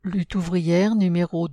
Lutte ouvrière numéro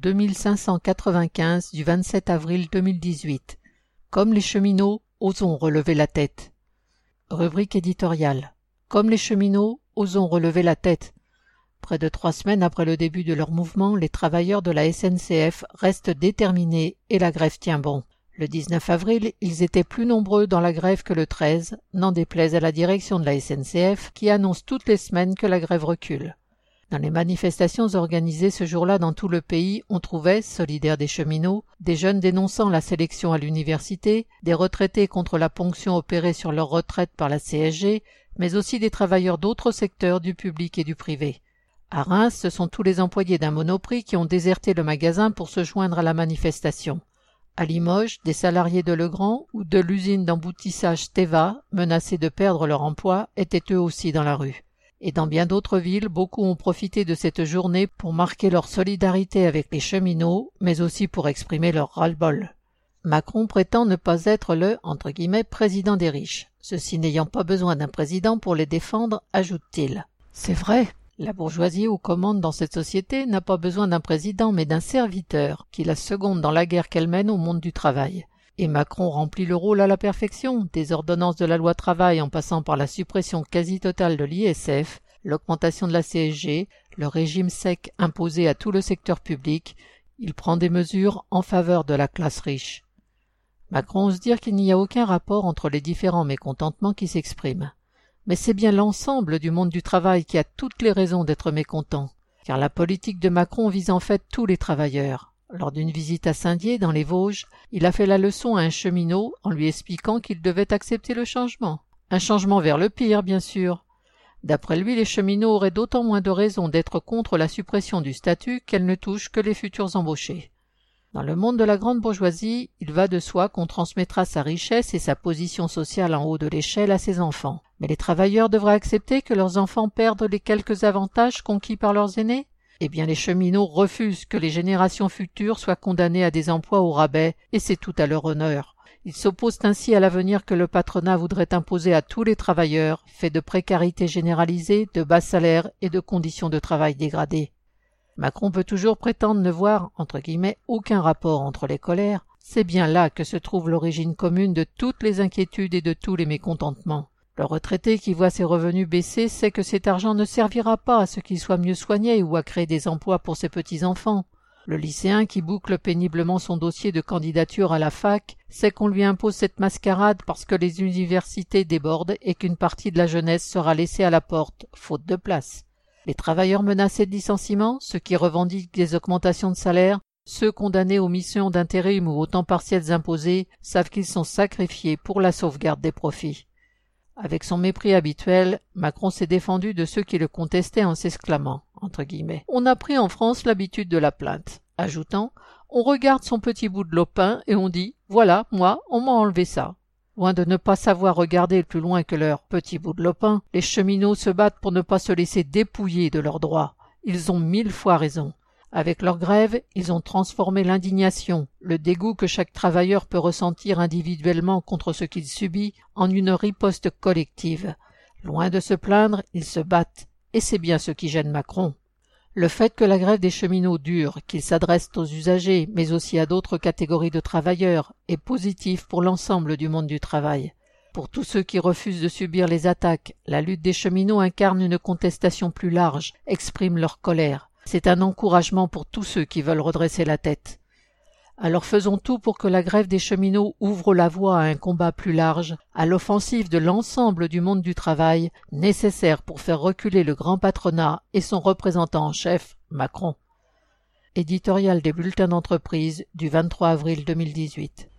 2595 du 27 avril 2018. Comme les cheminots, osons relever la tête. Rubrique éditoriale. Comme les cheminots, osons relever la tête. Près de 3 semaines après le début de leur mouvement, les travailleurs de la SNCF restent déterminés et la grève tient bon. Le 19 avril, ils étaient plus nombreux dans la grève que le 13, n'en déplaise à la direction de la SNCF qui annonce toutes les semaines que la grève recule. Dans les manifestations organisées ce jour-là dans tout le pays, on trouvait, solidaires des cheminots, des jeunes dénonçant la sélection à l'université, des retraités contre la ponction opérée sur leur retraite par la CSG, mais aussi des travailleurs d'autres secteurs du public et du privé. À Reims, ce sont tous les employés d'un Monoprix qui ont déserté le magasin pour se joindre à la manifestation. À Limoges, des salariés de Legrand ou de l'usine d'emboutissage Teva, menacés de perdre leur emploi, étaient eux aussi dans la rue. Et dans bien d'autres villes, beaucoup ont profité de cette journée pour marquer leur solidarité avec les cheminots, mais aussi pour exprimer leur ras-le-bol. Macron prétend ne pas être le « président des riches », ceux-ci n'ayant pas besoin d'un président pour les défendre, ajoute-t-il. C'est vrai, la bourgeoisie aux commandes dans cette société n'a pas besoin d'un président mais d'un serviteur, qui la seconde dans la guerre qu'elle mène au monde du travail. Et Macron remplit le rôle à la perfection, des ordonnances de la loi travail en passant par la suppression quasi totale de l'ISF, l'augmentation de la CSG, le régime sec imposé à tout le secteur public, il prend des mesures en faveur de la classe riche. Macron ose dire qu'il n'y a aucun rapport entre les différents mécontentements qui s'expriment. Mais c'est bien l'ensemble du monde du travail qui a toutes les raisons d'être mécontent, car la politique de Macron vise en fait tous les travailleurs. Lors d'une visite à Saint-Dié, dans les Vosges, il a fait la leçon à un cheminot en lui expliquant qu'il devait accepter le changement. Un changement vers le pire, bien sûr. D'après lui, les cheminots auraient d'autant moins de raisons d'être contre la suppression du statut qu'elle ne touche que les futurs embauchés. Dans le monde de la grande bourgeoisie, il va de soi qu'on transmettra sa richesse et sa position sociale en haut de l'échelle à ses enfants. Mais les travailleurs devraient accepter que leurs enfants perdent les quelques avantages conquis par leurs aînés ? Eh bien, les cheminots refusent que les générations futures soient condamnées à des emplois au rabais, et c'est tout à leur honneur. Ils s'opposent ainsi à l'avenir que le patronat voudrait imposer à tous les travailleurs, fait de précarité généralisée, de bas salaires et de conditions de travail dégradées. Macron peut toujours prétendre ne voir, entre guillemets, aucun rapport entre les colères. C'est bien là que se trouve l'origine commune de toutes les inquiétudes et de tous les mécontentements. Le retraité qui voit ses revenus baisser sait que cet argent ne servira pas à ce qu'il soit mieux soigné ou à créer des emplois pour ses petits-enfants. Le lycéen qui boucle péniblement son dossier de candidature à la fac sait qu'on lui impose cette mascarade parce que les universités débordent et qu'une partie de la jeunesse sera laissée à la porte, faute de place. Les travailleurs menacés de licenciement, ceux qui revendiquent des augmentations de salaire, ceux condamnés aux missions d'intérim ou aux temps partiels imposés, savent qu'ils sont sacrifiés pour la sauvegarde des profits. Avec son mépris habituel, Macron s'est défendu de ceux qui le contestaient en s'exclamant, entre guillemets, « On a pris en France l'habitude de la plainte », ajoutant, « On regarde son petit bout de lopin et on dit, voilà, moi, on m'a enlevé ça ». Loin de ne pas savoir regarder plus loin que leur petit bout de lopin, les cheminots se battent pour ne pas se laisser dépouiller de leurs droits. Ils ont 1000 fois raison. Avec leur grève, ils ont transformé l'indignation, le dégoût que chaque travailleur peut ressentir individuellement contre ce qu'il subit, en une riposte collective. Loin de se plaindre, ils se battent, et c'est bien ce qui gêne Macron. Le fait que la grève des cheminots dure, qu'ils s'adressent aux usagers, mais aussi à d'autres catégories de travailleurs, est positif pour l'ensemble du monde du travail. Pour tous ceux qui refusent de subir les attaques, la lutte des cheminots incarne une contestation plus large, exprime leur colère. C'est un encouragement pour tous ceux qui veulent redresser la tête. Alors faisons tout pour que la grève des cheminots ouvre la voie à un combat plus large, à l'offensive de l'ensemble du monde du travail, nécessaire pour faire reculer le grand patronat et son représentant en chef, Macron. Éditorial des bulletins d'entreprise du 23 avril 2018.